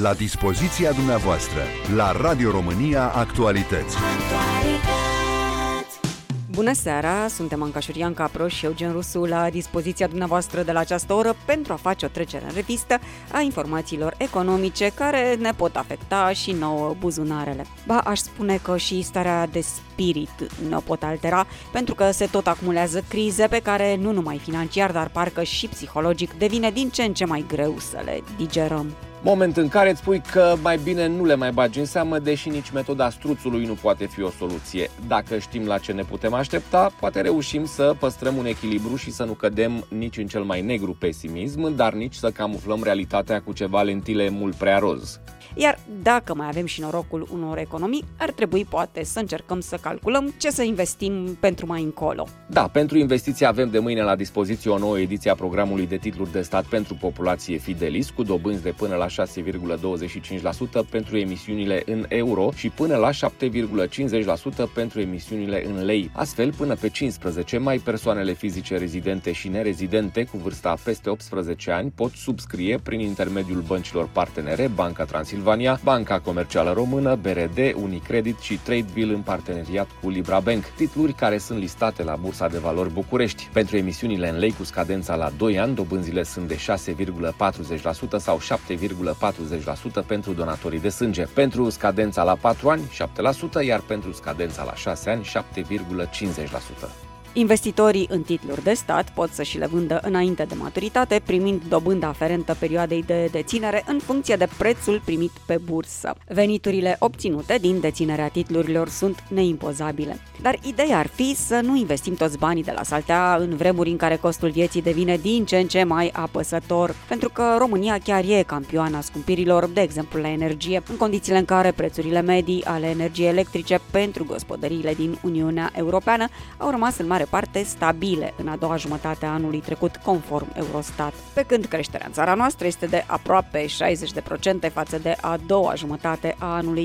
la dispoziția dumneavoastră, la Radio România Actualități. Bună seara, suntem Anca Șurian Capro și Eugen Rusu la dispoziția dumneavoastră de la această oră pentru a face o trecere în revistă a informațiilor economice care ne pot afecta și nouă buzunarele. Ba, aș spune că și starea de spirit ne pot altera, pentru că se tot acumulează crize pe care nu numai financiar, dar parcă și psihologic devine din ce în ce mai greu să le digerăm. Moment în care îți spui că mai bine nu le mai bagi în seamă, deși nici metoda struțului nu poate fi o soluție. Dacă știm la ce ne putem aștepta, poate reușim să păstrăm un echilibru și să nu cădem nici în cel mai negru pesimism, dar nici să camuflăm realitatea cu ceva lentile mult prea roz. Iar dacă mai avem și norocul unor economii, ar trebui poate să încercăm să calculăm ce să investim pentru mai încolo. Da, pentru investiții avem de mâine la dispoziție o nouă ediție a programului de titluri de stat pentru populație Fidelis, cu dobânzi de până la 6,25% pentru emisiunile în euro și până la 7,50% pentru emisiunile în lei. Astfel, până pe 15 mai, persoanele fizice rezidente și nerezidente cu vârsta peste 18 ani pot subscrie prin intermediul băncilor partenere Banca Transilvania, Banca Comercială Română, BRD, Unicredit și Tradebill în parteneriat cu Librabank, titluri care sunt listate la Bursa de Valori București. Pentru emisiunile în lei cu scadența la 2 ani, dobânzile sunt de 6,40% sau 7,40% pentru donatorii de sânge. Pentru scadența la 4 ani, 7%, iar pentru scadența la 6 ani, 7,50%. Investitorii în titluri de stat pot să și le vândă înainte de maturitate, primind dobânda aferentă perioadei de deținere în funcție de prețul primit pe bursă. Veniturile obținute din deținerea titlurilor sunt neimpozabile. Dar ideea ar fi să nu investim toți banii de la saltea în vremuri în care costul vieții devine din ce în ce mai apăsător, pentru că România chiar e campioana scumpirilor, de exemplu la energie, în condițiile în care prețurile medii ale energiei electrice pentru gospodăriile din Uniunea Europeană au rămas în mare parte stabile în a doua jumătate a anului trecut, conform Eurostat, pe când creșterea în țara noastră este de aproape 60% față de a doua jumătate a anului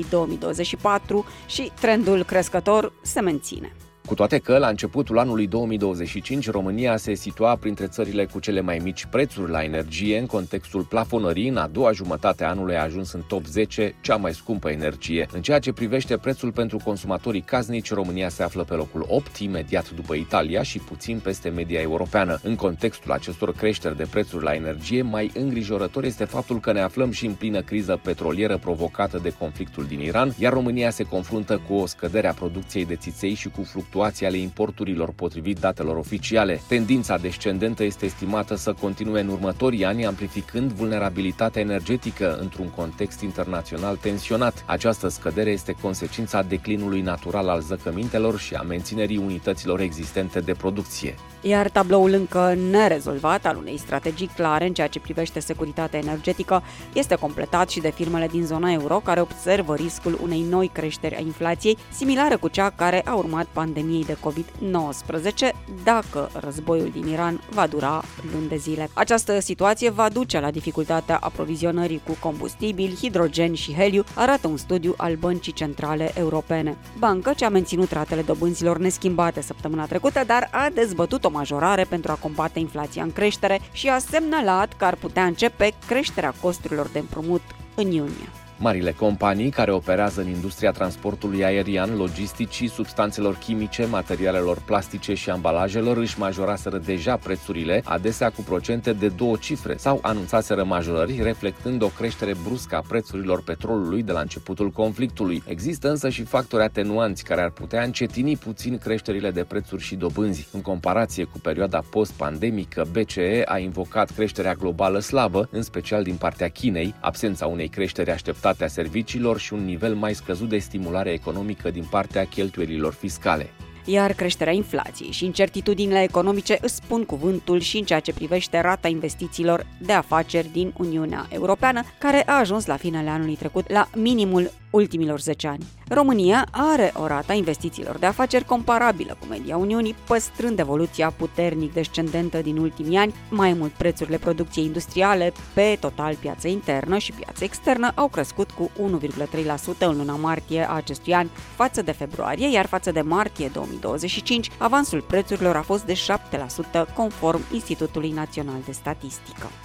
2024 și trendul crescător se menține. Cu toate că, la începutul anului 2025, România se situa printre țările cu cele mai mici prețuri la energie în contextul plafonării, în a doua jumătate a anului a ajuns în top 10 cea mai scumpă energie. În ceea ce privește prețul pentru consumatorii casnici, România se află pe locul 8, imediat după Italia și puțin peste media europeană. În contextul acestor creșteri de prețuri la energie, mai îngrijorător este faptul că ne aflăm și în plină criză petrolieră provocată de conflictul din Iran, iar România se confruntă cu o scădere a producției de țiței și cu fluctuații ale importurilor potrivit datelor oficiale. Tendința descendentă este estimată să continue în următorii ani, amplificând vulnerabilitatea energetică într-un context internațional tensionat. Această scădere este consecința declinului natural al zăcămintelor și a menținerii unităților existente de producție. Iar tabloul încă nerezolvat al unei strategii clare în ceea ce privește securitatea energetică este completat și de firmele din zona euro, care observă riscul unei noi creșteri a inflației, similară cu cea care a urmat pandemiei de COVID-19, dacă războiul din Iran va dura luni de zile. Această situație va duce la dificultatea aprovizionării cu combustibil, hidrogen și heliu, arată un studiu al Băncii Centrale Europene. Bancă ce a menținut ratele dobânzilor neschimbate săptămâna trecută, dar a dezbătut o majorare pentru a combate inflația în creștere și a semnalat că ar putea începe creșterea costurilor de împrumut în iunie. Marile companii care operează în industria transportului aerian, logisticii, substanțelor chimice, materialelor plastice și ambalajelor își majoraseră deja prețurile, adesea cu procente de 2 cifre, sau anunțaseră majorări, reflectând o creștere bruscă a prețurilor petrolului de la începutul conflictului. Există însă și factori atenuanți care ar putea încetini puțin creșterile de prețuri și dobânzi. În comparație cu perioada post-pandemică, BCE a invocat creșterea globală slabă, în special din partea Chinei, absența unei creșteri așteptate a serviciilor și un nivel mai scăzut de stimulare economică din partea cheltuielilor fiscale. Iar creșterea inflației și incertitudinile economice îți spun cuvântul și în ceea ce privește rata investițiilor de afaceri din Uniunea Europeană, care a ajuns la finele anului trecut la minimul ultimilor 10 ani. România are o rată a investițiilor de afaceri comparabilă cu media Uniunii, păstrând evoluția puternic descendentă din ultimii ani. Mai mult, prețurile producției industriale pe total piața internă și piața externă au crescut cu 1,3% în luna martie a acestui an față de februarie, iar față de martie 2025, avansul prețurilor a fost de 7%, conform Institutului Național de Statistică.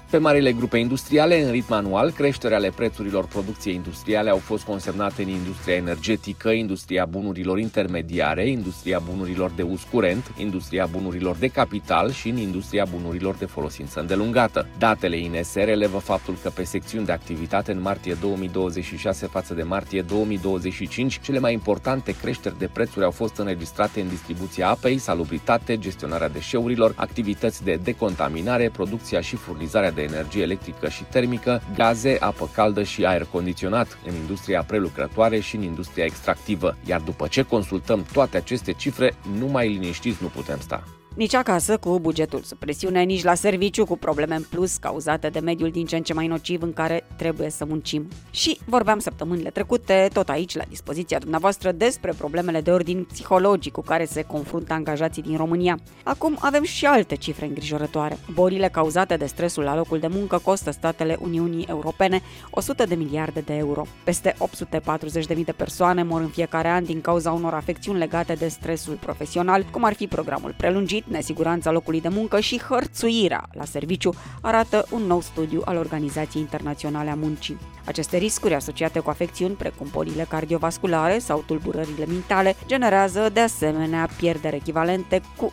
Pe marile grupe industriale, în ritm anual, creșterea ale prețurilor producției industriale au fost consemnate în industria energetică, industria bunurilor intermediare, industria bunurilor de uz curent, industria bunurilor de capital și în industria bunurilor de folosință îndelungată. Datele INS relevă faptul că pe secțiuni de activitate în martie 2026 față de martie 2025, cele mai importante creșteri de prețuri au fost înregistrate în distribuția apei, salubritate, gestionarea deșeurilor, activități de decontaminare, producția și furnizarea de energie electrică și termică, gaze, apă caldă și aer condiționat, în industria prelucrătoare și în industria extractivă. Iar după ce consultăm toate aceste cifre, numai liniștiți nu putem sta. Nici acasă cu bugetul sub presiune, nici la serviciu cu probleme în plus cauzate de mediul din ce în ce mai nociv în care trebuie să muncim. Și vorbeam săptămânile trecute, tot aici, la dispoziția dumneavoastră, despre problemele de ordin psihologic cu care se confruntă angajații din România. Acum avem și alte cifre îngrijorătoare. Bolile cauzate de stresul la locul de muncă costă statele Uniunii Europene 100 de miliarde de euro. Peste 840.000 de persoane mor în fiecare an din cauza unor afecțiuni legate de stresul profesional, cum ar fi programul prelungit, nesiguranța locului de muncă și hărțuirea la serviciu, arată un nou studiu al Organizației Internaționale a Muncii. Aceste riscuri asociate cu afecțiuni precum bolile cardiovasculare sau tulburările mentale generează de asemenea pierderi echivalente cu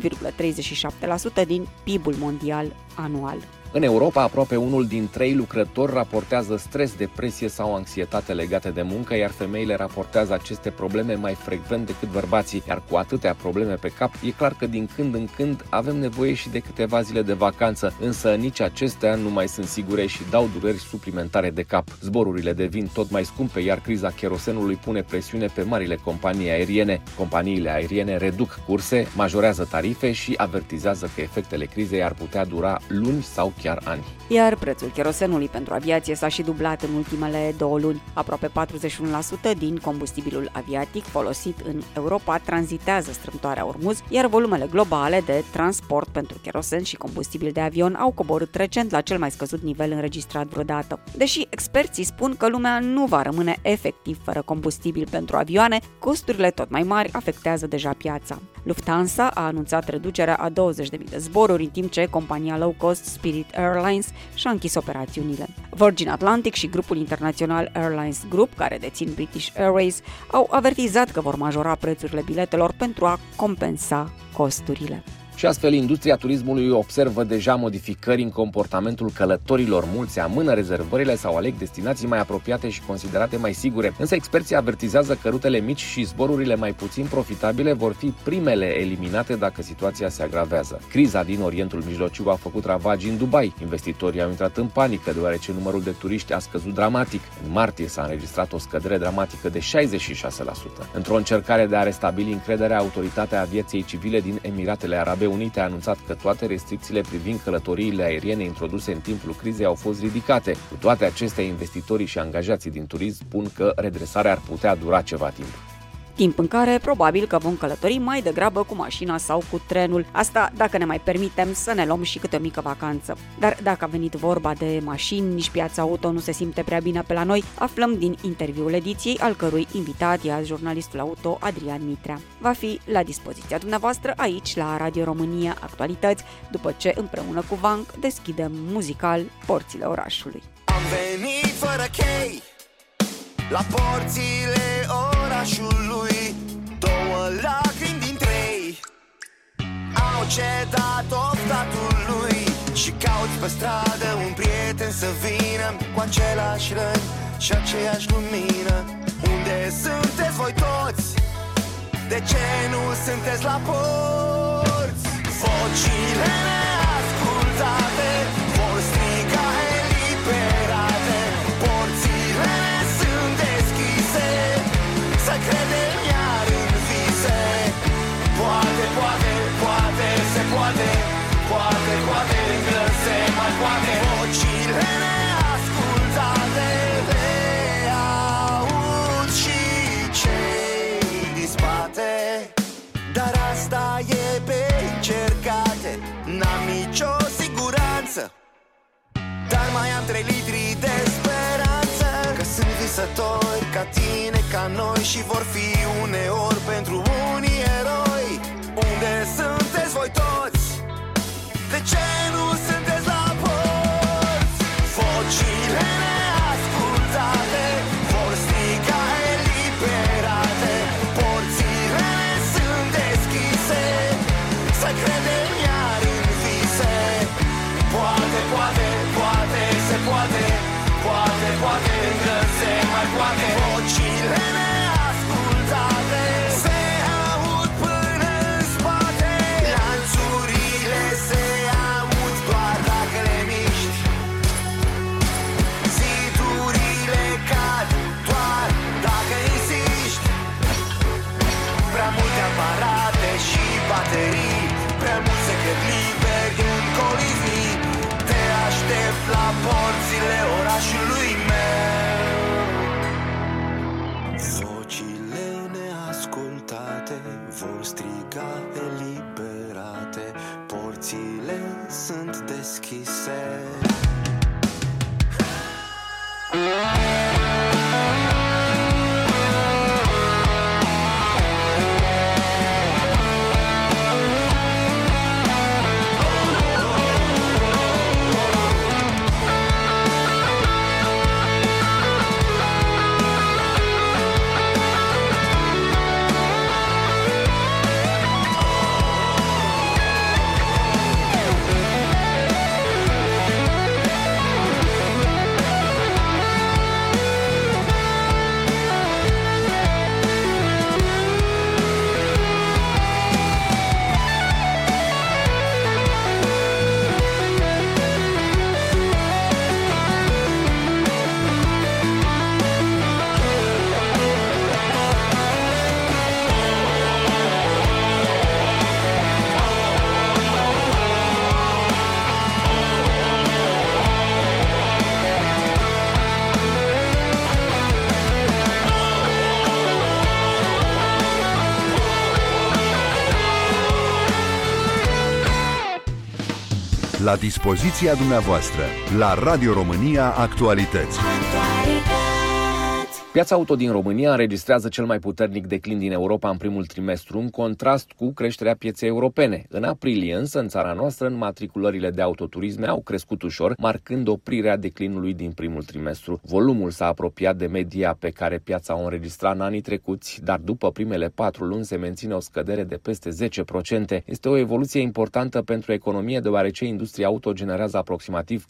1,37% din PIB-ul mondial anual. În Europa, aproape unul din 3 lucrători raportează stres, depresie sau anxietate legate de muncă, iar femeile raportează aceste probleme mai frecvent decât bărbații. Iar cu atâtea probleme pe cap, e clar că din când în când avem nevoie și de câteva zile de vacanță, însă nici acestea nu mai sunt sigure și dau dureri suplimentare de cap. Zborurile devin tot mai scumpe, iar criza cherosenului pune presiune pe marile companii aeriene. Companiile aeriene reduc curse, majorează tarife și avertizează că efectele crizei ar putea dura luni sau chiar ani. Iar prețul cherosenului pentru aviație s-a și dublat în ultimele 2 luni. Aproape 41% din combustibilul aviatic folosit în Europa tranzitează strâmtoarea Ormuz, iar volumele globale de transport pentru cherosen și combustibil de avion au coborât recent la cel mai scăzut nivel înregistrat vreodată. Deși experții spun că lumea nu va rămâne efectiv fără combustibil pentru avioane, costurile tot mai mari afectează deja piața. Lufthansa a anunțat reducerea a 20.000 de zboruri, în timp ce compania low cost Spirit Airlines și-a închis operațiunile. Virgin Atlantic și grupul internațional Airlines Group, care dețin British Airways, au avertizat că vor majora prețurile biletelor pentru a compensa costurile. Și astfel, industria turismului observă deja modificări în comportamentul călătorilor. Mulți amână rezervările sau aleg destinații mai apropiate și considerate mai sigure. Însă experții avertizează că rutele mici și zborurile mai puțin profitabile vor fi primele eliminate dacă situația se agravează. Criza din Orientul Mijlociu a făcut ravagii în Dubai. Investitorii au intrat în panică deoarece numărul de turiști a scăzut dramatic. În martie s-a înregistrat o scădere dramatică de 66%. Într-o încercare de a restabili încrederea, Autoritatea Aviației Civile din Emiratele Arabe Unite a anunțat că toate restricțiile privind călătoriile aeriene introduse în timpul crizei au fost ridicate. Cu toate acestea, investitorii și angajații din turism spun că redresarea ar putea dura ceva timp. Timp în care probabil că vom călători mai degrabă cu mașina sau cu trenul. Asta dacă ne mai permitem să ne luăm și câte o mică vacanță. Dar dacă a venit vorba de mașini, nici piața auto nu se simte prea bine pe la noi, aflăm din interviul ediției, al cărui invitat e jurnalistul auto Adrian Mitrea. Va fi la dispoziția dumneavoastră aici la Radio România Actualități, după ce împreună cu Vanc deschidem muzical porțile orașului. Am venit fără chei la porțile orașului, 2 lacrimi din 3 au cedat oftatului și cauți pe stradă un prieten să vină cu același rând și aceeași lumină. Unde sunteți voi toți? De ce nu sunteți la porți? Vocile neascultate vor striga eliberate, porțile sunt deschise, să credem iar în vise. Poate, poate, poate, se poate, poate, poate, încă se mai poate. Vocile neascultate le aud și cei din spate, dar asta e pe încercate, n-am nicio siguranță, dar mai am 3 litri de speranță, că sunt visători ca tine, ca noi, și vor fi uneori pentru unii eroi. Unde sunteți voi toți? De ce nu sunteți la porți? poate, încă se mai poate. Vocile neascultate se aud până în spate. Lanțurile se aud doar dacă le miști. Zidurile cad doar dacă insiști. Prea multe aparate și baterii, prea mult secret liber în colivii. Te aștept la porțile orașului meu. Vocile neascultate vor striga eliberate. Porțile sunt deschise. La dispoziția dumneavoastră, la Radio România Actualități. Piața auto din România înregistrează cel mai puternic declin din Europa în primul trimestru, în contrast cu creșterea pieței europene. În aprilie, însă, în țara noastră, înmatriculările de autoturisme au crescut ușor, marcând oprirea declinului din primul trimestru. Volumul s-a apropiat de media pe care piața o înregistra în anii trecuți, dar după primele 4 luni se menține o scădere de peste 10%. Este o evoluție importantă pentru economie, deoarece industria auto generează aproximativ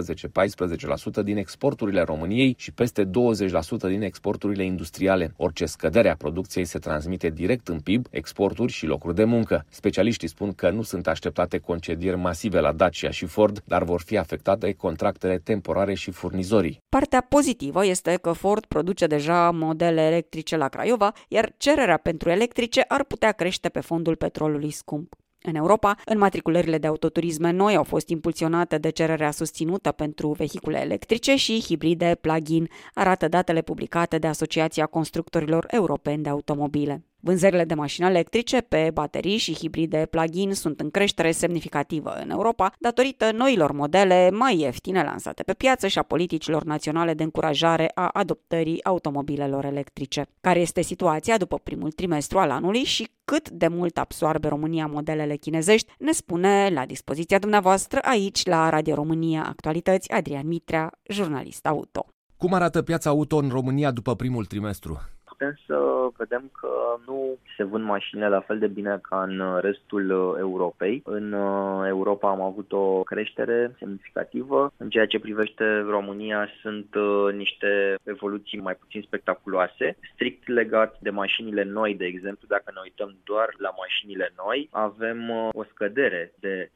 13-14% din exporturile României și peste 20% din exporturile industriale. Orice scădere a producției se transmite direct în PIB, exporturi și locuri de muncă. Specialiștii spun că nu sunt așteptate concedieri masive la Dacia și Ford, dar vor fi afectate contractele temporare și furnizorii. Partea pozitivă este că Ford produce deja modele electrice la Craiova, iar cererea pentru electrice ar putea crește pe fondul petrolului scump. În Europa, înmatriculările de autoturisme noi au fost impulsionate de cererea susținută pentru vehicule electrice și hibride plug-in, arată datele publicate de Asociația Constructorilor Europeni de Automobile. Vânzările de mașini electrice pe baterii și hibride plug-in sunt în creștere semnificativă în Europa, datorită noilor modele mai ieftine lansate pe piață și a politicilor naționale de încurajare a adoptării automobilelor electrice. Care este situația după primul trimestru al anului și cât de mult absoarbe România modelele chinezești, ne spune la dispoziția dumneavoastră aici la Radio România Actualități Adrian Mitrea, jurnalist auto. Cum arată piața auto în România după primul trimestru? Putem să vedem că nu se vând mașinile la fel de bine ca în restul Europei. În Europa am avut o creștere semnificativă. În ceea ce privește România sunt niște evoluții mai puțin spectaculoase. Strict legat de mașinile noi, de exemplu, dacă ne uităm doar la mașinile noi, avem o scădere de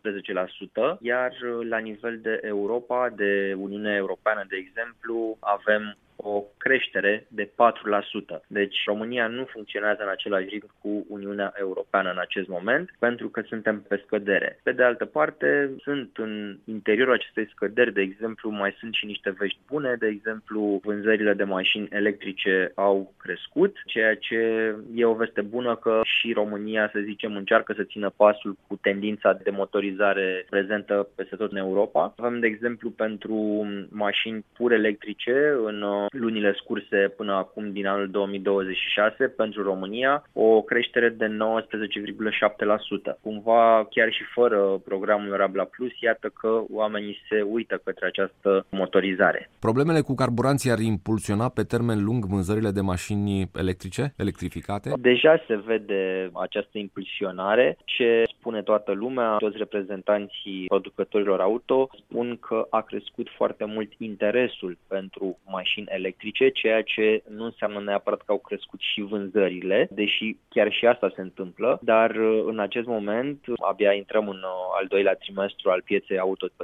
19%, iar la nivel de Europa, de Uniunea Europeană, de exemplu, avem o creștere de 4%. Deci România nu funcționează în același ritm cu Uniunea Europeană în acest moment, pentru că suntem pe scădere. Pe de altă parte, sunt în interiorul acestei scăderi, de exemplu, mai sunt și niște vești bune, de exemplu, vânzările de mașini electrice au crescut, ceea ce e o veste bună că și România, să zicem, încearcă să țină pasul cu tendința de motorizare prezentă peste tot în Europa. Avem, de exemplu, pentru mașini pur electrice în lunile scurse până acum din anul 2026 pentru România o creștere de 19,7%. Cumva chiar și fără programul Rabla Plus, iată că oamenii se uită către această motorizare. Problemele cu carburanții ar impulsiona pe termen lung vânzările de mașini electrice, electrificate? Deja se vede această impulsionare. Ce spune toată lumea, toți reprezentanții producătorilor auto spun că a crescut foarte mult interesul pentru mașini electrice, ceea ce nu înseamnă neapărat că au crescut și vânzările, deși chiar și asta se întâmplă, dar în acest moment, abia intrăm în al doilea trimestru al pieței auto pe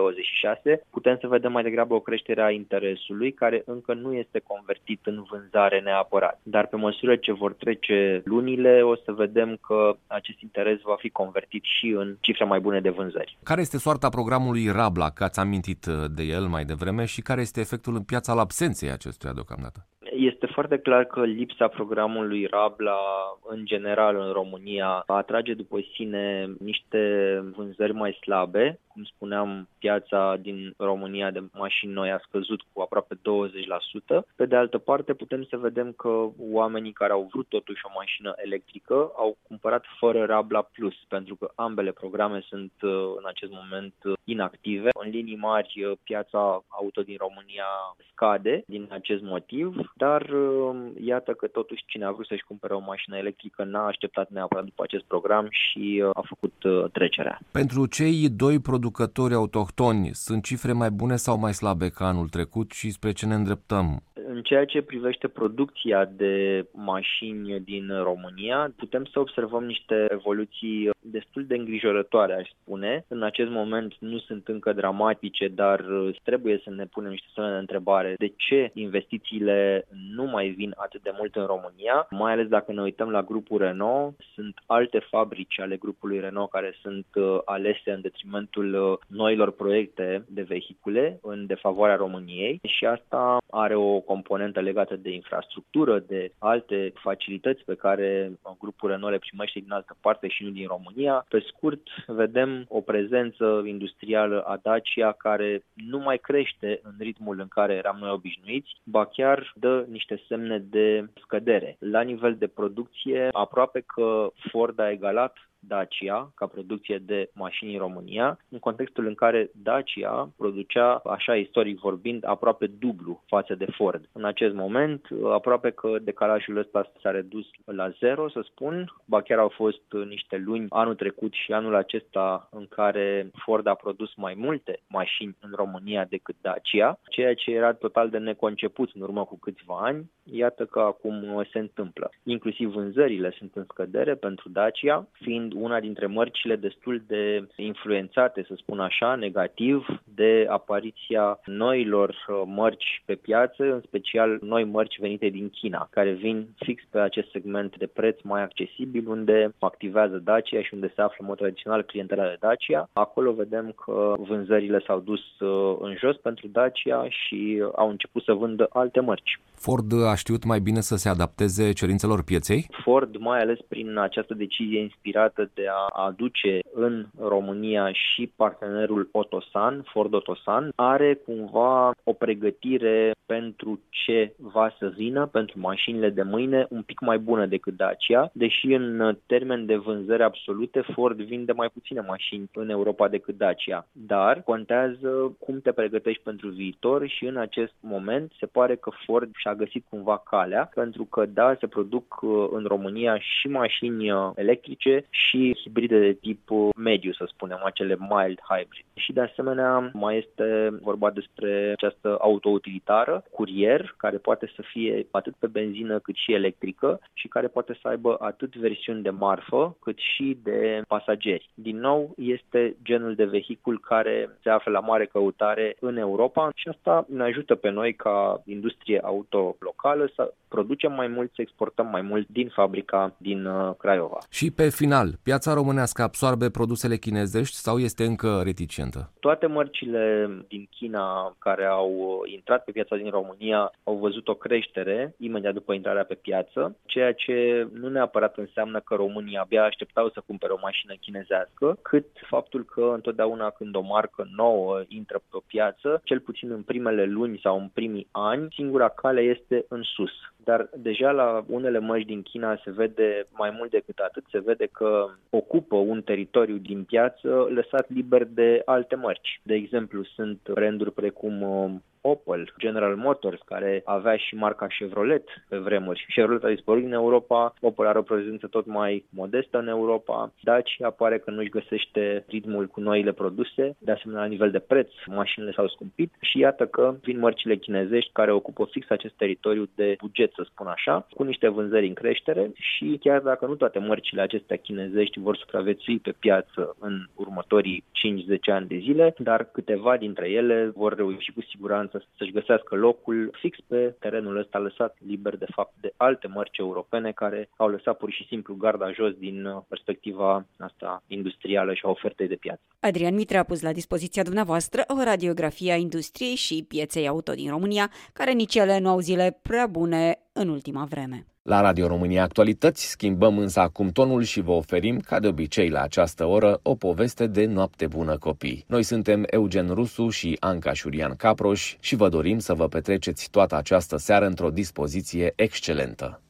2026, putem să vedem mai degrabă o creștere a interesului care încă nu este convertit în vânzare neapărat. Dar pe măsură ce vor trece lunile, o să vedem că acest interes va fi convertit și în cifre mai bune de vânzări. Care este soarta programului Rabla, că ați amintit de el mai devreme, și care este efectul în piața al absenței acestuia deocamdată? Este foarte clar că lipsa programului Rabla, în general în România, atrage după sine niște vânzări mai slabe. Cum spuneam, piața din România de mașini noi a scăzut cu aproape 20%. Pe de altă parte, putem să vedem că oamenii care au vrut totuși o mașină electrică au cumpărat fără Rabla Plus, pentru că ambele programe sunt în acest moment inactive. În linii mari, piața auto din România scade din acest motiv, dar iată că totuși cine a vrut să-și cumpere o mașină electrică n-a așteptat neapărat după acest program și a făcut trecerea. Pentru cei doi producători autohtoni, sunt cifre mai bune sau mai slabe ca anul trecut și spre ce ne îndreptăm? În ceea ce privește producția de mașini din România, putem să observăm niște evoluții destul de îngrijorătoare, aș spune. În acest moment nu sunt încă dramatice, dar trebuie să ne punem niște semne de întrebare de ce investițiile nu mai vin atât de mult în România, mai ales dacă ne uităm la grupul Renault. Sunt alte fabrici ale grupului Renault care sunt alese în detrimentul noilor proiecte de vehicule în defavoarea României și asta are o componentă legată de infrastructură, de alte facilități pe care grupul Renault le primește din altă parte și nu din România. Pe scurt, vedem o prezență industrială a Dacia care nu mai crește în ritmul în care eram noi obișnuiți, ba chiar dă niște semne de scădere. La nivel de producție, aproape că Ford a egalat Dacia ca producție de mașini în România, în contextul în care Dacia producea, așa istoric vorbind, aproape dublu față de Ford. În acest moment, aproape că decalajul ăsta s-a redus la zero, să spun, ba chiar au fost niște luni anul trecut și anul acesta în care Ford a produs mai multe mașini în România decât Dacia, ceea ce era total de neconceput în urmă cu câțiva ani. Iată că acum se întâmplă. Inclusiv vânzările sunt în scădere pentru Dacia, fiind una dintre mărcile destul de influențate, să spun așa, negativ, de apariția noilor mărci pe piață, în special noi mărci venite din China, care vin fix pe acest segment de preț mai accesibil, unde activează Dacia și unde se află în mod tradițional clientela de Dacia. Acolo vedem că vânzările s-au dus în jos pentru Dacia și au început să vândă alte mărci. Ford a știut mai bine să se adapteze cerințelor pieței? Ford, mai ales prin această decizie inspirată de a aduce în România și partenerul Otosan, Ford Otosan, are cumva o pregătire pentru ce va să vină, pentru mașinile de mâine, un pic mai bună decât Dacia, deși în termen de vânzări absolute, Ford vinde mai puține mașini în Europa decât Dacia. Dar contează cum te pregătești pentru viitor și în acest moment se pare că Ford și-a găsit cumva calea, pentru că da, se produc în România și mașini electrice și hibride de tip mediu, să spunem, acele mild hybrid. Și de asemenea mai este vorba despre această auto-utilitară, curier, care poate să fie atât pe benzină cât și electrică și care poate să aibă atât versiuni de marfă cât și de pasageri. Din nou, este genul de vehicul care se află la mare căutare în Europa și asta ne ajută pe noi ca industrie auto locală să producem mai mult, să exportăm mai mult din fabrica din Craiova. Și pe final, piața românească absorbe produsele chinezești sau este încă reticentă? Toate mărcile din China care au intrat pe piața din România au văzut o creștere imediat după intrarea pe piață, ceea ce nu neapărat înseamnă că românii abia așteptau să cumpere o mașină chinezească, cât faptul că întotdeauna când o marcă nouă intră pe o piață, cel puțin în primele luni sau în primii ani, singura cale este în sus. Dar deja la unele mărci din China se vede mai mult decât atât, se vede că ocupă un teritoriu din piață lăsat liber de alte mărci. De exemplu, sunt branduri precum Opel, General Motors, care avea și marca Chevrolet pe vremuri. Chevrolet a dispărut din Europa, Opel are o prezență tot mai modestă în Europa, Dacia pare că nu-și găsește ritmul cu noile produse, de asemenea la nivel de preț, mașinile s-au scumpit și iată că vin mărcile chinezești care ocupă fix acest teritoriu de buget, să spun așa, cu niște vânzări în creștere și chiar dacă nu toate mărcile acestea chinezești vor supraviețui pe piață în următorii 5-10 ani de zile, dar câteva dintre ele vor reuși cu siguranță să-și găsească locul fix pe terenul ăsta lăsat liber de fapt de alte mărci europene care au lăsat pur și simplu garda jos din perspectiva asta industrială și a ofertei de piață. Adrian Mitre a pus la dispoziția dumneavoastră o radiografie a industriei și pieței auto din România, care nici ele nu au zile prea bune în ultima vreme. La Radio România Actualități schimbăm însă acum tonul și vă oferim, ca de obicei la această oră, o poveste de noapte bună copii. Noi suntem Eugen Rusu și Anca Șurian Caproș și vă dorim să vă petreceți toată această seară într-o dispoziție excelentă.